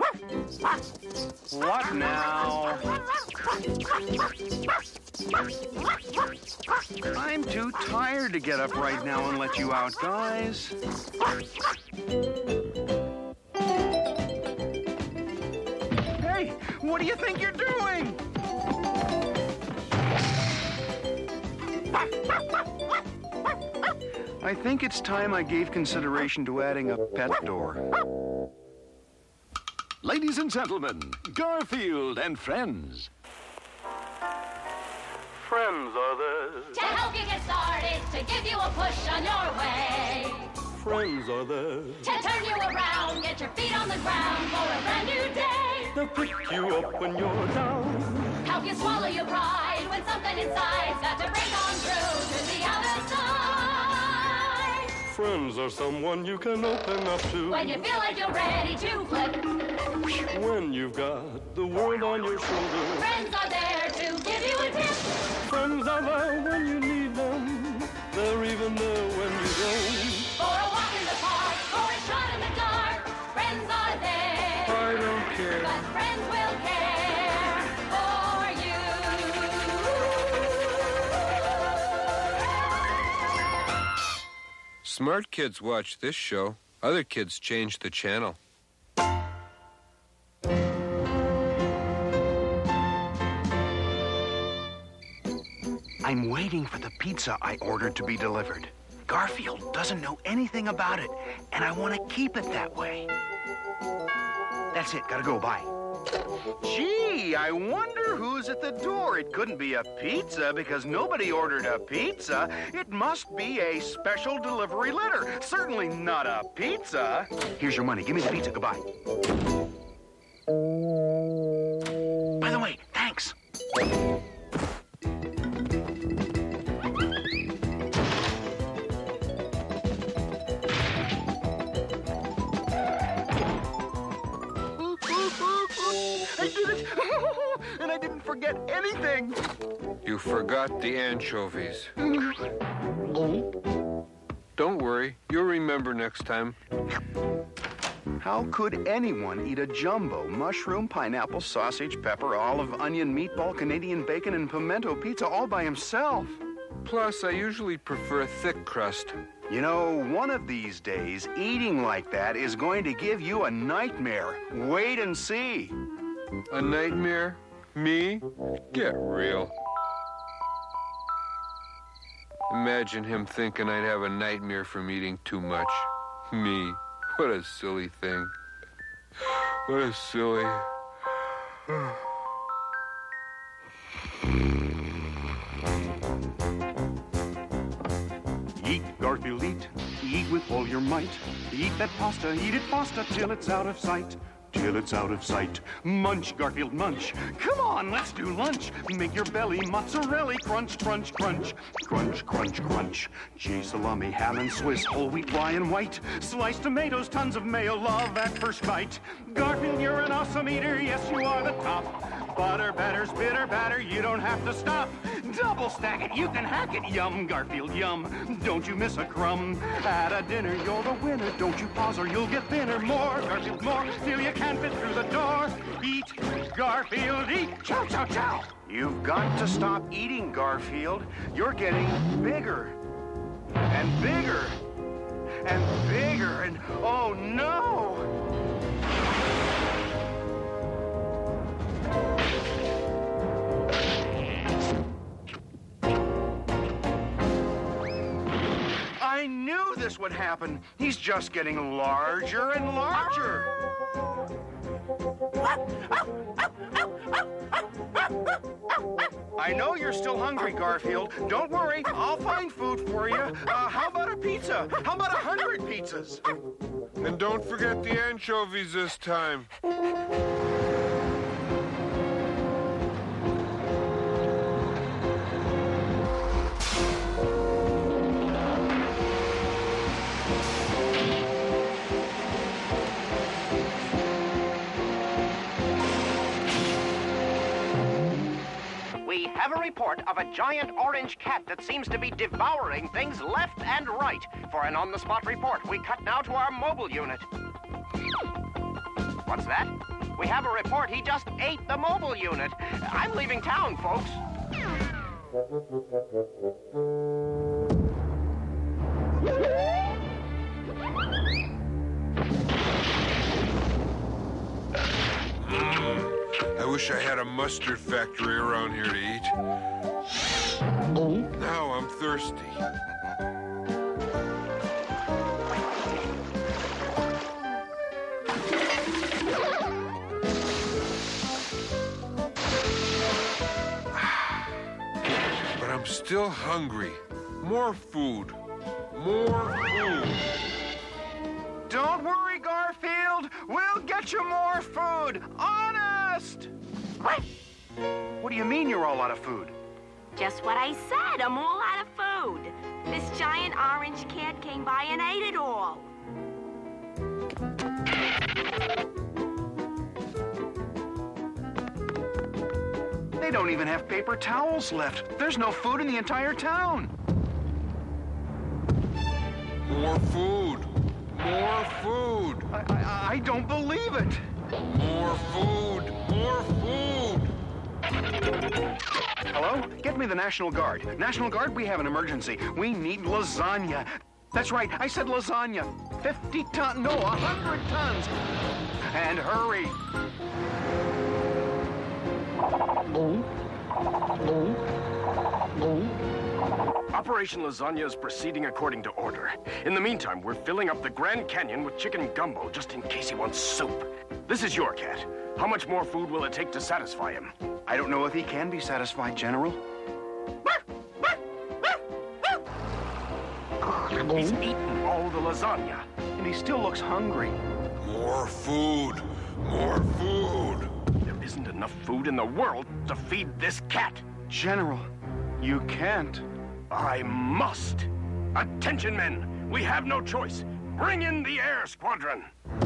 What now? I'm too tired to get up right now and let you out, guys. Hey, what do you think you're doing? I think it's time I gave consideration to adding a pet door. Ladies and gentlemen, Garfield and Friends. Friends are there. To help you get started, to give you a push on your way. Friends are there. To turn you around, get your feet on the ground for a brand new day. They'll pick you up when you're down. Help you swallow your pride when something inside's got to break on through to the other side. Friends are someone you can open up to. When you feel like you're ready to flip. When you've got the world on your shoulders. Friends are there to give you a tip. Friends are there when you need them. They're even there when you don't. For a walk in the park, or a shot in the dark. Friends are there. I don't care. But friends will care for you. Smart kids watch this show. Other kids change the channel. I'm waiting for the pizza I ordered to be delivered. Garfield doesn't know anything about it, and I want to keep it that way. That's it. Gotta go. Bye. Gee, I wonder who's at the door. It couldn't be a pizza because nobody ordered a pizza. It must be a special delivery letter. Certainly not a pizza. Here's your money. Give me the pizza. Goodbye. By the way, thanks. I did it! And I didn't forget anything! You forgot the anchovies. Don't worry, you'll remember next time. How could anyone eat a jumbo mushroom, pineapple, sausage, pepper, olive, onion, meatball, Canadian bacon, and pimento pizza all by himself? Plus, I usually prefer a thick crust. You know, one of these days, eating like that is going to give you a nightmare. Wait and see. A nightmare? Me? Get real. Imagine him thinking I'd have a nightmare from eating too much. Me. What a silly thing. What a silly... Eat, Garfield, eat. Eat with all your might. Eat that pasta, eat it pasta till it's out of sight. Till it's out of sight. Munch, Garfield, munch. Come on, let's do lunch. Make your belly mozzarella crunch, crunch, crunch. Crunch, crunch, crunch. Cheese, salami, ham, and Swiss, whole wheat, rye, and white. Sliced tomatoes, tons of mayo, love at first bite. Garfield, you're an awesome eater, yes, you are the top. Butter, batters, bitter batter, you don't have to stop. Double stack it, you can hack it, yum, Garfield, yum. Don't you miss a crumb. At a dinner, you're the winner. Don't you pause or you'll get thinner. More, Garfield, more, till you can't fit through the door. Eat, Garfield, eat. Chow, chow, chow. You've got to stop eating, Garfield. You're getting bigger and bigger and bigger and oh no! I knew this would happen. He's just getting larger and larger. I know you're still hungry, Garfield. Don't worry, I'll find food for you. How about a pizza? How about 100 pizzas? And don't forget the anchovies this time. We have a report of a giant orange cat that seems to be devouring things left and right. For an on-the-spot report, we cut now to our mobile unit. What's that? We have a report he just ate the mobile unit. I'm leaving town, folks. I wish I had a mustard factory around here to eat. Now I'm thirsty. But I'm still hungry. More food. More food. Don't worry, Garfield. We'll get you more food. Honest! What? What do you mean you're all out of food? Just what I said, I'm all out of food. This giant orange cat came by and ate it all. They don't even have paper towels left. There's no food in the entire town. More food. More food. I don't believe it. More food. More food. Hello? Get me the National Guard. National Guard, we have an emergency. We need lasagna. That's right, I said lasagna. 50 tons, no, 100 tons. And hurry. Operation Lasagna is proceeding according to order. In the meantime, we're filling up the Grand Canyon with chicken gumbo just in case he wants soup. This is your cat. How much more food will it take to satisfy him? I don't know if he can be satisfied, General. He's eaten all the lasagna. And he still looks hungry. More food. More food. There isn't enough food in the world to feed this cat. General, you can't. I must. Attention, men. We have no choice. Bring in the air squadron.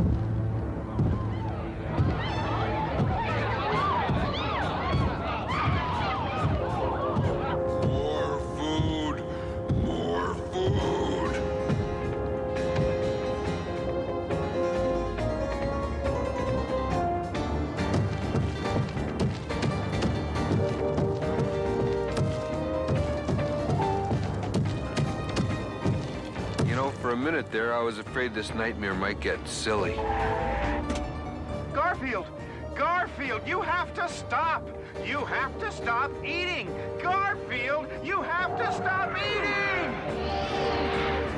More food. More food. You know, for a minute there, I was afraid this nightmare might get silly. Garfield! Garfield, you have to stop! You have to stop eating! Garfield, you have to stop eating!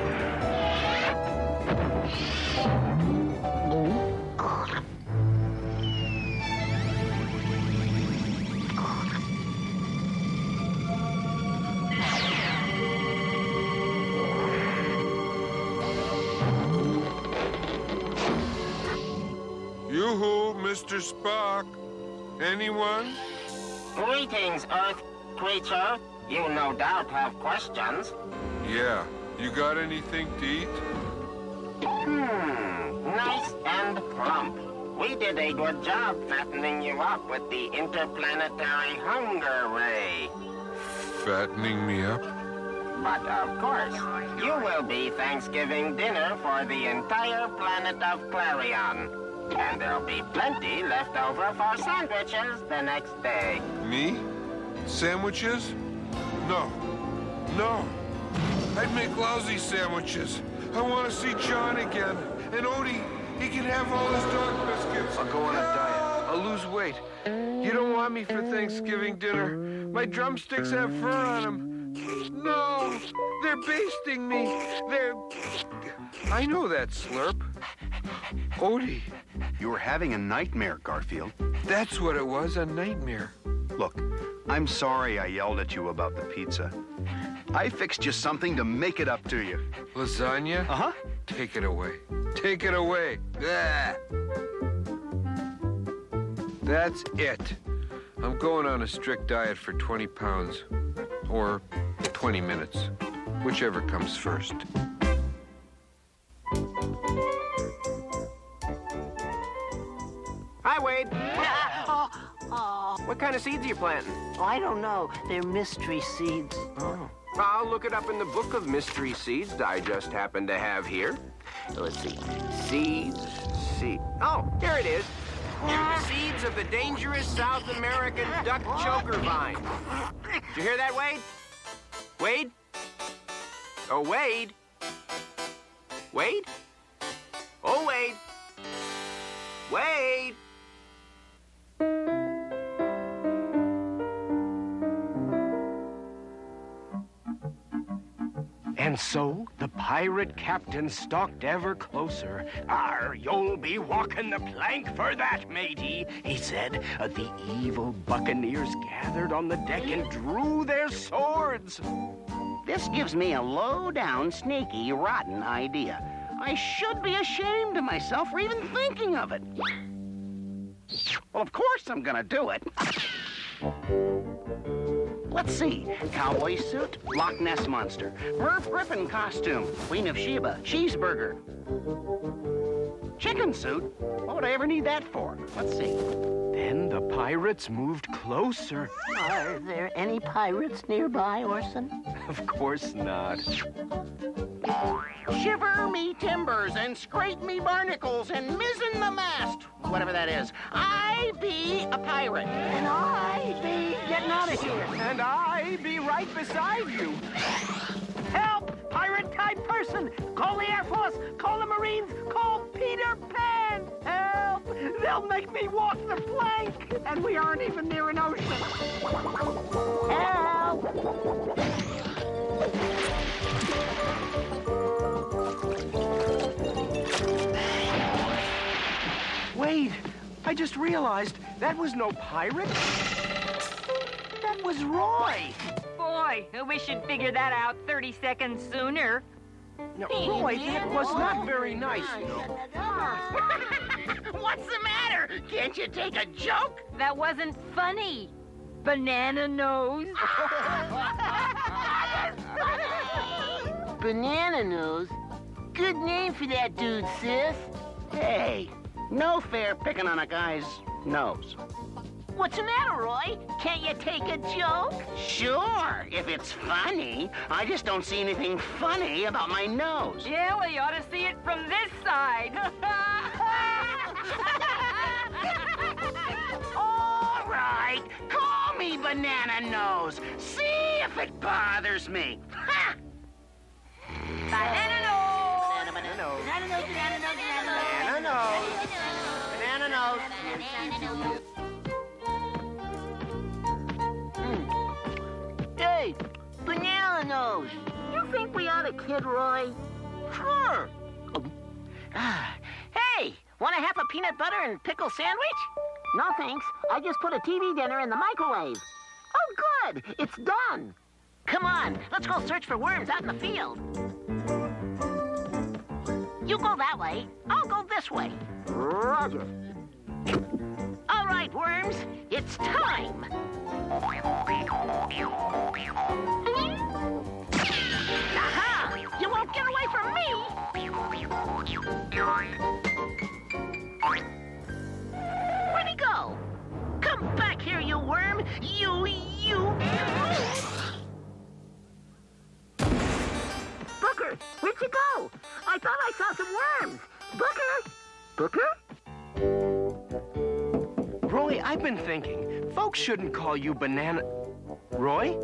Yoo-hoo, Mr. Spock. Anyone? Greetings, Earth creature. You no doubt have questions. Yeah. You got anything to eat? Nice and plump. We did a good job fattening you up with the interplanetary hunger ray. Fattening me up? But of course, you will be Thanksgiving dinner for the entire planet of Clarion. And there'll be plenty left over for sandwiches the next day. Me? Sandwiches? No. No. I'd make lousy sandwiches. I want to see John again. And Odie, he can have all his dog biscuits. I'll go on a diet. I'll lose weight. You don't want me for Thanksgiving dinner. My drumsticks have fur on them. No, they're basting me. I know that slurp. Odie. You were having a nightmare, Garfield. That's what it was, a nightmare. Look, I'm sorry I yelled at you about the pizza. I fixed you something to make it up to you. Lasagna? Uh-huh. Take it away. Take it away. Blah. That's it. I'm going on a strict diet for 20 pounds. Or 20 minutes. Whichever comes first. Hi, Wade. What kind of seeds are you planting? I don't know. They're mystery seeds. Oh. I'll look it up in the book of mystery seeds I just happen to have here. Let's see. Seeds. Oh, here it is. Seeds of the dangerous South American duck choker vine. Did you hear that, Wade? Wade? Oh, Wade? Wade? Oh, Wade? Wade? And so the pirate captain stalked ever closer. "Arr, you'll be walking the plank for that, matey," he said. The evil buccaneers gathered on the deck and drew their swords. This gives me a low-down, sneaky, rotten idea. I should be ashamed of myself for even thinking of it. Well, of course I'm gonna do it. Let's see. Cowboy suit, Loch Ness monster. Merv Griffin costume, Queen of Sheba, cheeseburger. Chicken suit? What would I ever need that for? Let's see. Then the pirates moved closer. Are there any pirates nearby, Orson? Of course not. Shiver me timbers and scrape me barnacles and mizzen the mast. Whatever that is. I be a pirate. And I be getting out of here. And I be right beside you. Help! Pirate-type person! Call the Air Force! Call the Marines! Call Peter Pan! Help! They'll make me walk the plank! And we aren't even near an ocean. Help! Wait, I just realized that was no pirate. That was Roy. Boy, I wish you'd figure that out 30 seconds sooner. No, Roy, that was not very nice. What's the matter? Can't you take a joke? That wasn't funny. Banana nose. Banana nose? Good name for that dude, sis. Hey, no fair picking on a guy's nose. What's the matter, Roy? Can't you take a joke? Sure, if it's funny. I just don't see anything funny about my nose. Yeah, well, you ought to see it from this side. All right, call me Banana Nose. See if it bothers me. Ha! Banana nose. Banana nose. Banana nose. Banana nose. Banana nose. Banana nose. Banana nose. Hey, Banana Nose. You think we ought to kid Roy? Sure. Hey, want to have a peanut butter and pickle sandwich? No, thanks. I just put a TV dinner in the microwave. Oh, good. It's done. Come on, let's go search for worms out in the field. You go that way. I'll go this way. Roger. All right, worms. It's time. Aha! You won't get away from me! Where'd he go? Come back here, you worm! You! Booker, where'd you go? I thought I saw some worms. Booker? Roy, I've been thinking. Folks shouldn't call you Banana... Roy?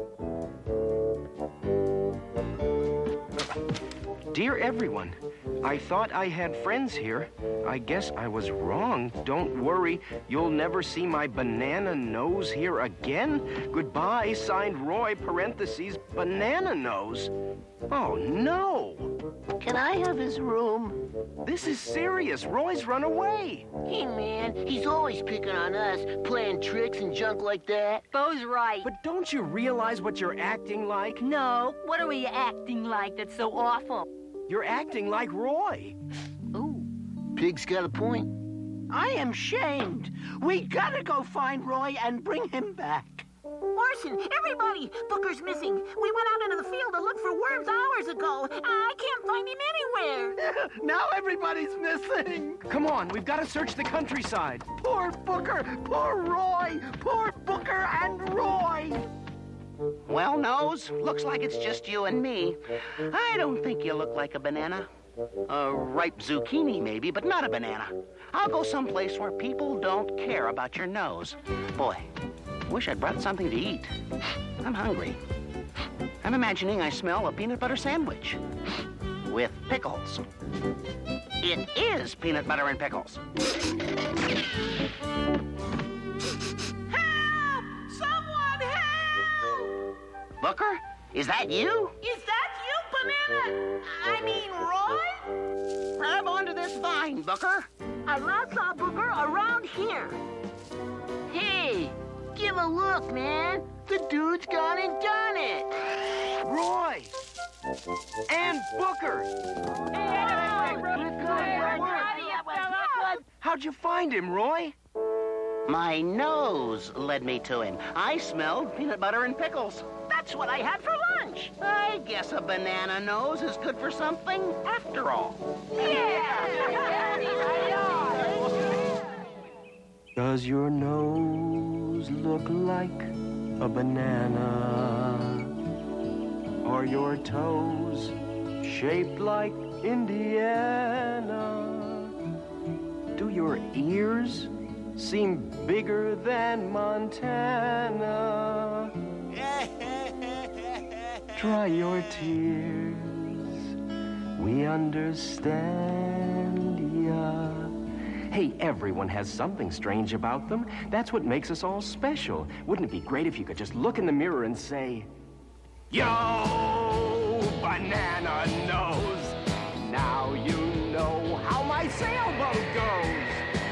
Dear everyone, I thought I had friends here. I guess I was wrong. Don't worry, you'll never see my banana nose here again. Goodbye, signed Roy, parentheses, Banana Nose. Oh, no. Can I have his room? This is serious. Roy's run away. Hey, man, he's always picking on us, playing tricks and junk like that. Bo's right. But don't you realize what you're acting like? No, what are we acting like that's so awful? You're acting like Roy. Ooh. Pig's got a point. I am shamed. We gotta go find Roy and bring him back. Orson, everybody! Booker's missing. We went out into the field to look for worms hours ago. I can't find him anywhere. Now everybody's missing. Come on, we've got to search the countryside. Poor Booker, poor Roy, poor Booker and Roy. Well, Nose, looks like it's just you and me. I don't think you look like a banana. A ripe zucchini, maybe, but not a banana. I'll go someplace where people don't care about your nose. Boy, wish I'd brought something to eat. I'm hungry. I'm imagining I smell a peanut butter sandwich with pickles. It is peanut butter and pickles. Help! Someone help! Booker, is that you? Is that you, Banana? I mean, Roy? Grab onto this vine, Booker. I last saw Booker around here. Hey, give a look, man. The dude's gone and done it. Roy! And Booker! How'd you find him, Roy? My nose led me to him. I smelled peanut butter and pickles. That's what I had for lunch. I guess a banana nose is good for something after all. Does your nose look like a banana? Are your toes shaped like Indiana? Do your ears seem bigger than Montana? Dry your tears, we understand ya. Hey, everyone has something strange about them. That's what makes us all special. Wouldn't it be great if you could just look in the mirror and say, Yo, banana nose, now you know how my sailboat goes.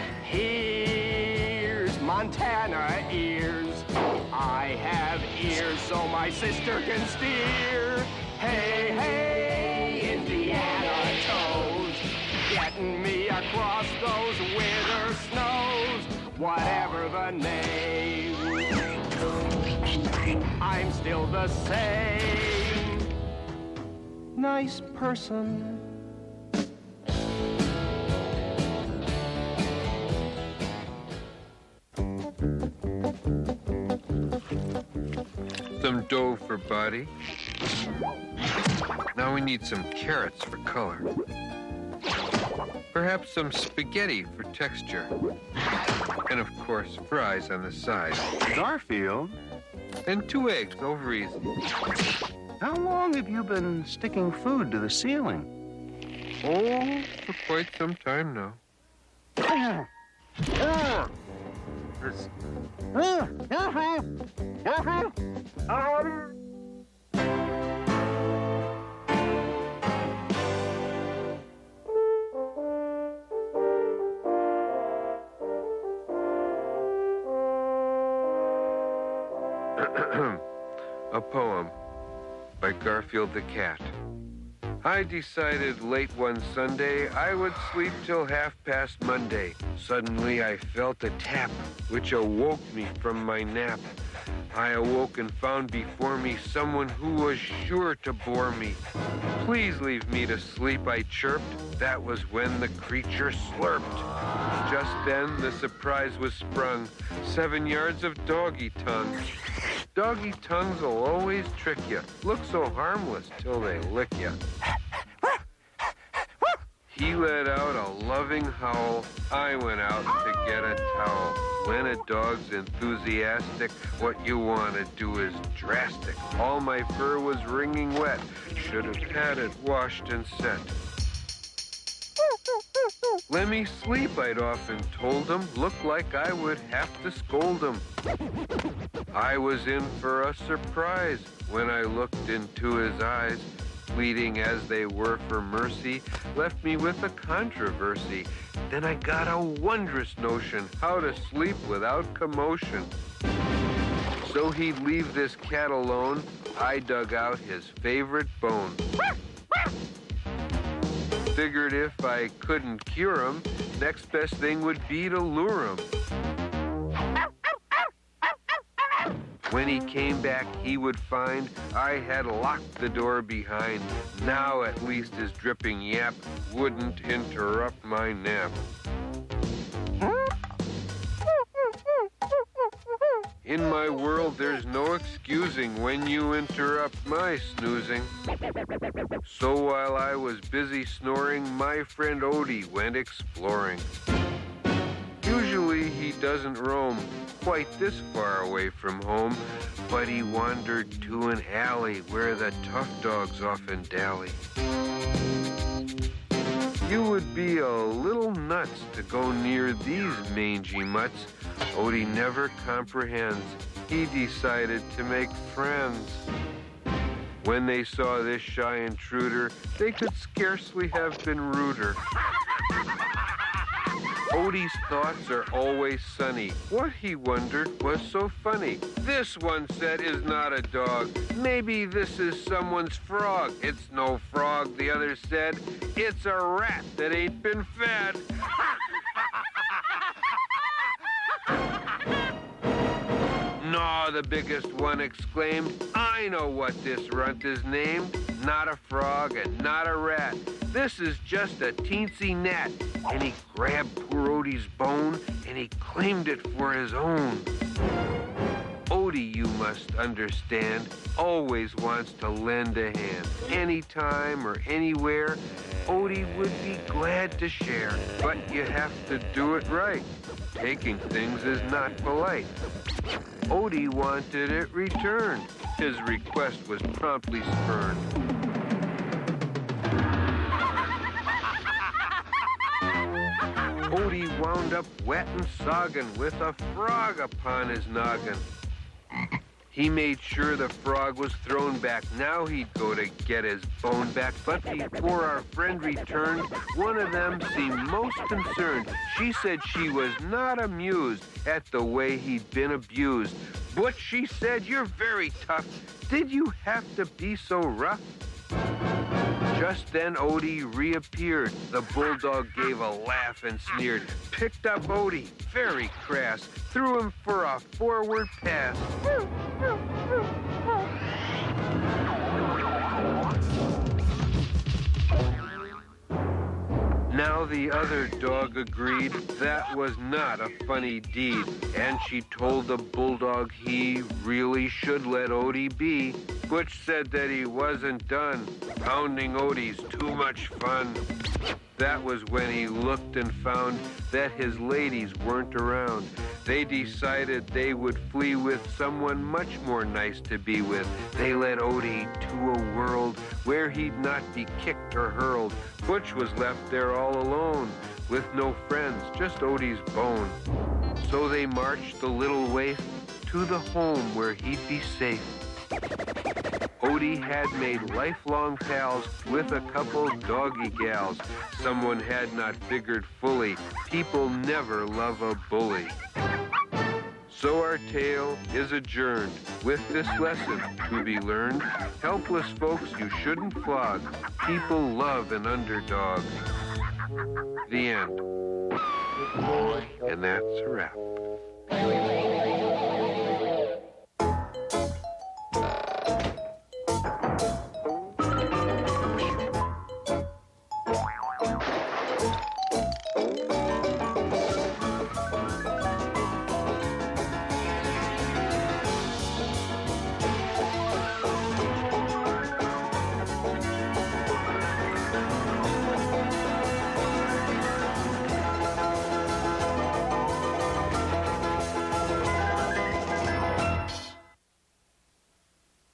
Here's Montana ears. I have ears so my sister can steer. Hey, hey, Indiana toes, getting me across those winter snows. Whatever the name, I'm still the same. Nice person. Some dough for body. Now we need some carrots for color. Perhaps some spaghetti for texture. And of course, fries on the side. Garfield? And 2 eggs over easy. How long have you been sticking food to the ceiling? Oh, for quite some time now. A poem by Garfield the Cat. I decided late one Sunday I would sleep till 1/2 Monday. Suddenly I felt a tap, which awoke me from my nap. I awoke and found before me someone who was sure to bore me. Please leave me to sleep, I chirped. That was when the creature slurped. Just then the surprise was sprung. 7 yards of doggy tongue. Doggy tongues will always trick you. Look so harmless till they lick you. He let out a loving howl. I went out to get a towel. When a dog's enthusiastic, what you want to do is drastic. All my fur was wringing wet. Should have had it washed and set. Let me sleep, I'd often told him. Looked like I would have to scold him. I was in for a surprise when I looked into his eyes. Pleading as they were for mercy, left me with a controversy. Then I got a wondrous notion how to sleep without commotion. So he'd leave this cat alone, I dug out his favorite bone. Figured if I couldn't cure him, next best thing would be to lure him. When he came back, he would find I had locked the door behind. Now at least his dripping yap wouldn't interrupt my nap. In In my world, there's no excusing when you interrupt my snoozing. So while I was busy snoring, my friend Odie went exploring. Usually he doesn't roam quite this far away from home, but he wandered to an alley where the tough dogs often dally. You would be a little nuts to go near these mangy mutts. Odie never comprehends. He decided to make friends. When they saw this shy intruder, they could scarcely have been ruder. Odie's thoughts are always sunny. What, he wondered, was so funny? This, one said, is not a dog. Maybe this is someone's frog. It's no frog, the other said. It's a rat that ain't been fed. No, the biggest one exclaimed. I know what this runt is named. Not a frog and not a rat. This is just a teensy gnat. And he grabbed poor Odie's bone and he claimed it for his own. Odie, you must understand, always wants to lend a hand. Anytime or anywhere, Odie would be glad to share. But you have to do it right. Taking things is not polite. Odie wanted it returned. His request was promptly spurned. Odie wound up wet and soggin' with a frog upon his noggin. He made sure the frog was thrown back. Now he'd go to get his bone back. But before our friend returned, one of them seemed most concerned. She said she was not amused at the way he'd been abused. But she said, "You're very tough. Did you have to be so rough?" Just then Odie reappeared. The bulldog gave a laugh and sneered, picked up Odie, very crass, threw him for a forward pass. Now the other dog agreed that was not a funny deed, and she told the bulldog he really should let Odie be. Butch said that he wasn't done. Pounding Odie's too much fun. That was when he looked and found that his ladies weren't around. They decided they would flee with someone much more nice to be with. They led Odie to a world where he'd not be kicked or hurled. Butch was left there all alone, with no friends, just Odie's bone. So they marched the little waif to the home where he'd be safe. Odie had made lifelong pals with a couple doggy gals. Someone had not figured fully, people never love a bully. So our tale is adjourned with this lesson to be learned. Helpless folks you shouldn't flog. People love an underdog. The end. And that's a wrap.